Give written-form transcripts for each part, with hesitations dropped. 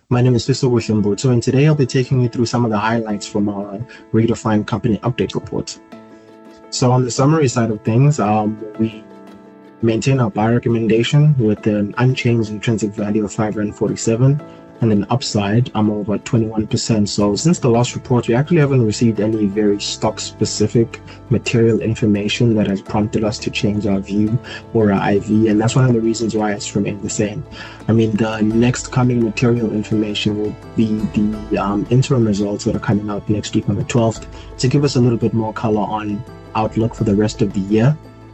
My name is Fiso Wishimbuto, and today I'll be taking you through some of the highlights from our Redefine company update report. So on the summary side of things, we maintain our buy recommendation with an unchanged intrinsic value of 547 and an upside of about 21%. So since the last report, we actually haven't received any very stock-specific material information that has prompted us to change our view or our IV, and that's one of the reasons why it's remained the same. I mean, the next coming material information will be the interim results that are coming out next week on the 12th to give us a little bit more color on outlook for the rest of the year.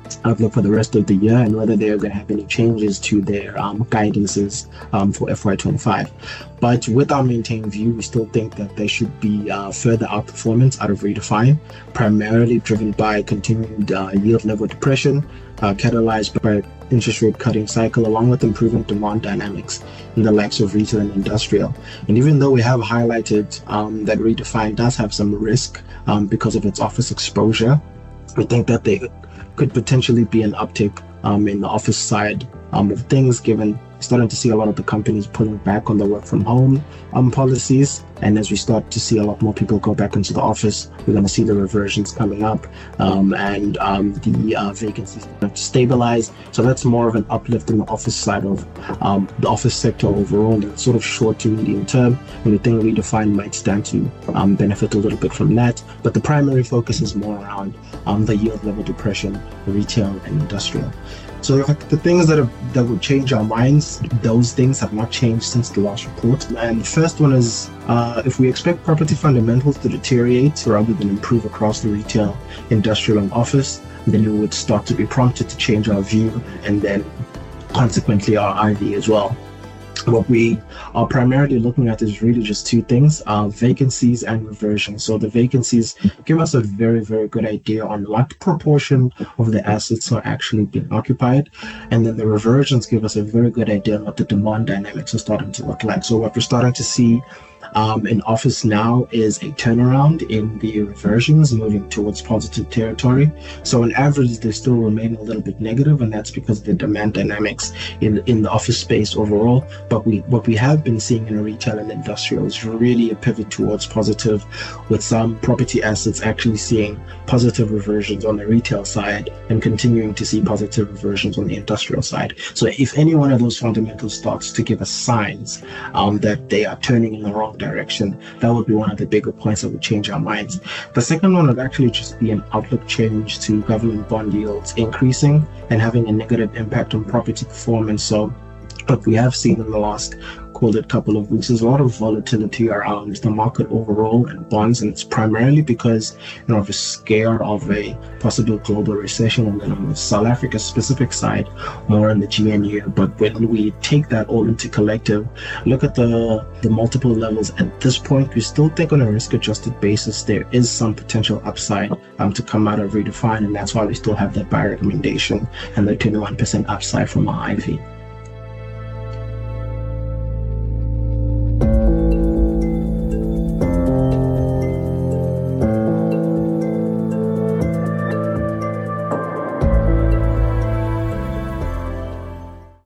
And whether they're going to have any changes to their guidances for FY25. But with our maintained view, we still think that there should be further outperformance out of Redefine, primarily driven by continued yield level depression, catalyzed by interest rate cutting cycle, along with improving demand dynamics in the likes of retail and industrial. And even though we have highlighted that Redefine does have some risk because of its office exposure, we think that they could potentially be an uptick in the office side of things, given starting to see a lot of the companies pulling back on the work from home policies. And as we start to see a lot more people go back into the office, we're going to see the reversions coming up and the vacancies start to stabilize. So that's more of an uplift in the office side of the office sector overall, in sort of short to medium term. And we think Redefine might stand to benefit a little bit from that. But the primary focus is more around the yield level depression, retail and industrial. So the things that would change our minds, those things have not changed since the last report. And the first one is if we expect property fundamentals to deteriorate rather than improve across the retail, industrial and office, then we would start to be prompted to change our view and then consequently our IV as well. What we are primarily looking at is really just two things, vacancies and reversion. So the vacancies give us a very, very good idea on what proportion of the assets are actually being occupied. And then the reversions give us a very good idea on what the demand dynamics are starting to look like. So what we're starting to see in office now is a turnaround in the reversions, moving towards positive territory. So on average, they still remain a little bit negative, and that's because of the demand dynamics in the office space overall. But what we have been seeing in retail and industrial is really a pivot towards positive, with some property assets actually seeing positive reversions on the retail side and continuing to see positive reversions on the industrial side. So if any one of those fundamentals starts to give us signs that they are turning in the wrong direction, that would be one of the bigger points that would change our minds. The second one would actually just be an outlook change to government bond yields increasing and having a negative impact on property performance. So what we have seen in the last couple of weeks is a lot of volatility around the market overall and bonds, and it's primarily because of a scare of a possible global recession, and then on the South Africa specific side more on the GNU. But when we take that all into collective, look at the multiple levels at this point, we still think on a risk adjusted basis there is some potential upside to come out of Redefine, and that's why we still have that buy recommendation and the 21% upside from our IV.